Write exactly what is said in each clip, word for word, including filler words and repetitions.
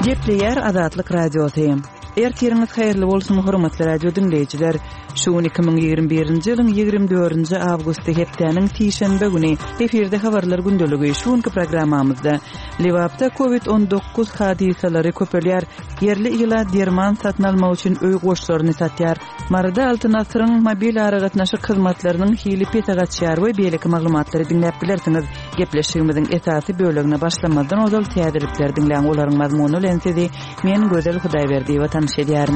Gepleyer Azatlyk Radiosu. Erkeriňiz haýyrly bolsun hormatly radio dinleýijiler. Şu iki ming ýigirme birinji ýylyň ýigirme dördünji awgusty hepdeniň tişenbe güni efirde habarlar gündeligi şuňky programmamyzda Lewapda covid on dokuz hadisalary köpelýär. Yerli ýyla derman satyn almak üçin öý goşlaryny satýar. Marada Altyn Asyryň mobil aragatnaşyk hyzmatlarynyň hili petagaçýar we beýleki maglumatlary dinläp bilersiňiz. Gepleşigimiziň esasy bölegine başlamadan ozal täzirlikler dinläň olaryň mazmuny bilen sizi men Gözel Hudaýberdi we tanışýarym.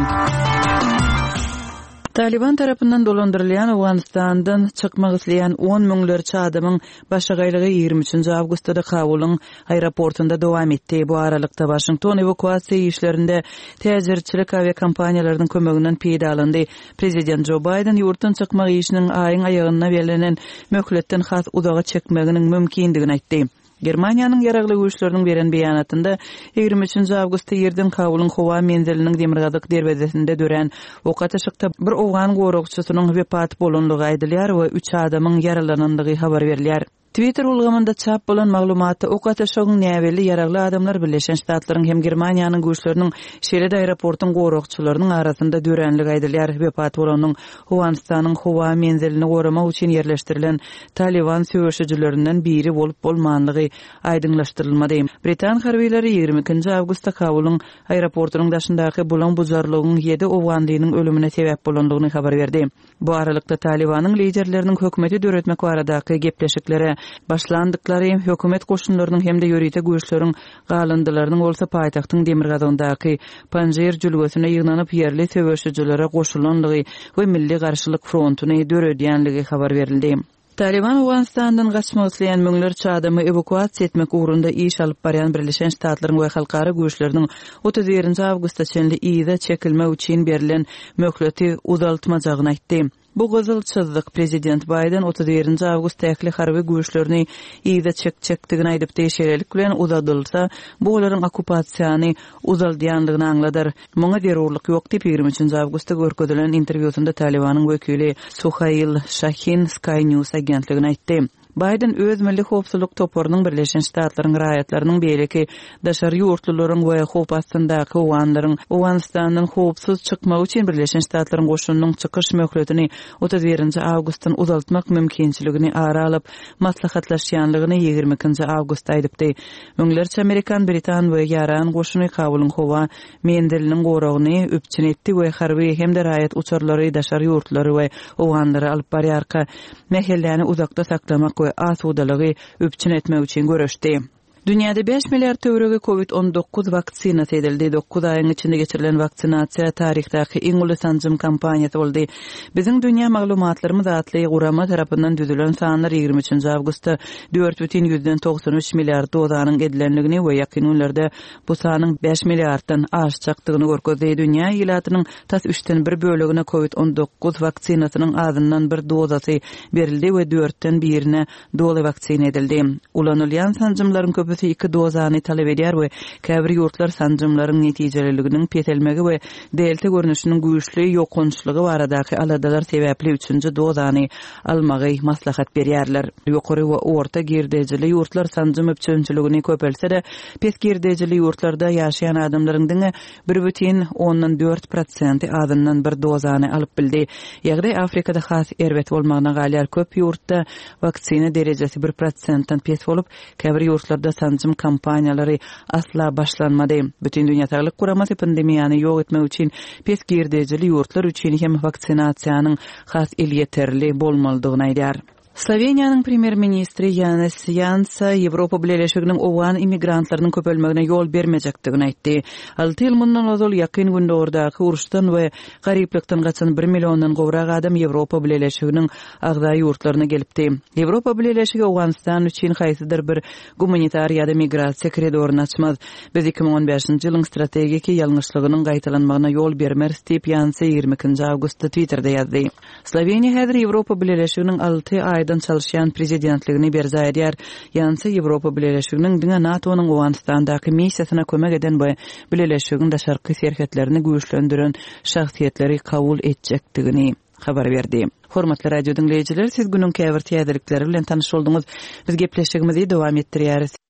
Taliban tarapyndan dolandyrylýan Awganistandan çykmak isleýän on miňlerçe adamyň başagaýlygy ýigirme üçinji awgustda Kabulyň aeroportunda dowam etdi. Bu aralykda Washington evakuasiýa işlerinde täzirçilik aviakompaniýalarynyň kömeginden peýda alandy. Prezident Joe Biden ýurtdan çykmak işiniň aýyň aýagyna berlenen möhletden has uzaga çekmeginiň mümkindigini aýtdy. Germaniýanyň ýaragly güýçleriniň beren beýanatynda ýigirme üçinji awgustda ýerden Kabulyň howa menziliniň demirgazyk derbezesinde dören okatyşykda bir owgan gorokçusynyň wepat bolanlygy aýdylýar we üç adamyň yaralanandygy habar berilýär. Twitter ulgamynda çap bolan maglumaty okatyşygyň näweli ýaragly adamlar Birleşen Ştatlaryň hem Germaniýanyň güýçleriniň şeýle aeroportyň gorokçylarynyň arasynda dörenligi aýdylýar. Wepat bolanyň Awganistanyň howa menzilini goramak üçin yerleşdirilen Taliban söwüşçülerinden biri bolup bolmanlygy aýdyňlaşdyrylmady. Britan harbiýleri ýigirme ikinji awgustda Kabulyň aeroportynyň daşyndaky bolan bujarlygyň ýedi owganlygynyň ölümine sebäp bolanlygyny habar berdi. Bu aralykda Talibanyň liderleriniň hökümeti döretmek baradaky gepleşiklere başlandyklary hökümet goşunlarynyň hemde ýörite güýçleriň galyndylarynyň bolsa paýtagtyň demirgazyndaky Panjir jülgüsine ýygnanyp ýerli söwüşçülere goşulanlygy we milli garşylyk frontuny döredýänligi habar berildi. Taliban Awganistandan gaçmak isleýän miňlerçe adamy evakuasiýa etmek ugrunda iş alyp barýan Birleşen Ştatlaryň we halkara güýçleriniň otuz birinji awgustda çenli ýyda çekilme üçin berilen möhleti uzaltmajagyny aýtdy. Bu gözül çyzdyk. Prezident Biden otuz birinji awgust täkli harby güýçlerini ýyda çekçekdigini aýdyp teşerelik bilen uzadylsa, bu olaryň okupasiýany uzaldýanlygyny aňladyr. Muňa derurlyk ýok diýip ýigirme üçinji awgustda görkezdilen interwýusunda Talibanyň wekili Suhail Shahin Sky News agentligine aýtdy. Biden öz milli howpsuzlyk toporunyň Birleşen Ştatlaryň raýatlarynyň beýleki daşary ýurtlullaryň we howp astyndaky owanlaryň Awganistanyň howpsuz çykmagy üçin Birleşen Ştatlaryň goşunynyň çykyş möhletini otuz birinji awgustdan uzaltmak mümkinçiligini ara alyp maslahatlaşýanlygyny ýigirme ikinji awgustda aýdypdy. Müňlerçe Amerikan, Britan we ýaran goşuny Kabulyň howa menziliniň goragyny öpçün etdi we harby hemde raýat uçarlary daşary ýurtlary we owanlary alyp barýarka mehelläni uzakda saklamak asudalygy öpçün etmek üçin görüşdi. Dünyada beş milyar töwerege covid on dokuz vaksinasy edildi. dokuz aýyň içinde geçirilen vaksinasiýa tarixdäki iň uly sanjym kampaniýasy boldy. Biziň dünýä maglumatlarymyz atly gurama tarapyndan düzülen sanlar ýigirme üçinji awgustda dört бүтүн ýüzden togsan üç milliard dozanyň edilenligini we ýakyn günlerde bu sanyň beş milliarddan aşjakdygyny görkezdi. Dünýä ýylatynyň tas üçten bir bölegine covid on dokuz vaksinasynyň azyndan bir dozasy berildi we dörtten birine doly vaksina edildi. Ulanylýan sanjymlaryň köpü iki dozany talep edýär we käbir ýurtlar sanjymlaryň netijelerliginiň petelmegi we delte görnüşiniň güýçli ýokunçlygy baradaky aladalar sebäpli üçünji dozany almagy maslahat berýärler. Ýokary we orta girdejili ýurtlar sanjym öpçünçiligini köpelse-de pes girdejili ýurtlarda ýaşaýan adamlaryň diňe bir бүтүн ondan dört prosent azyndan bir dozany alyp bildi. Ýagdaý Afrikada has erbet bolmagyna galýar köp ýurtda vaksina derejesi bir prosentdan pes bolup, käbir ýurtlarda sanjym kampaniýalary asla başlanmady. Bütün dünýä Saglyk Guramasy pandemiýany ýok etmek üçin pes girdejili ýurtlar üçin hem vaksinasiýanyň has il ýeterli bolmalydygyny aýdýar. Sloveniýanyň premier-ministri Janez Janša Ýewropa Birleşiginiň owgan immigrantlarynyň köpelmegine ýol bermejekdigini aýtdy. Alty ýyl mundan ozal ýakyn günde ordaky uruşdan we garyplykdan gaçan bir milliondan gowrak adam Ýewropa Birleşiginiň agdaý ýurtlaryna gelipdi. Ýewropa Birleşigi Awganistan üçin haýsydyr bir gumanitar ýa-da migrasiýa koridoryny açmaz. Biz iki ming on beşinji ýylyň strategiki ýalňyşlygynyň gaýtalanmagyna ýol bermeriz diýip Janša ýigirme ikinji awgustda Twitterda ýazdy. Sloveniýa häzir Ýewropa Birleşiginiň alty aý aýdan çalışýan prezidentligini berza edýär. Ýansa Ýewropa Birleşiginiň diňe NATO'nyň Awganistandaky missiýasyna kömek eden we Birleşigiň daşarky serhetlerini güýçlendiren şahsiýetleri kabul etjekdigini habar berdi. Hormatly radio dinleýijiler, siz günüň käbir täzelikleri bilen tanyş boldyňyz. Biz gepleşigimizi dowam etdirýäris.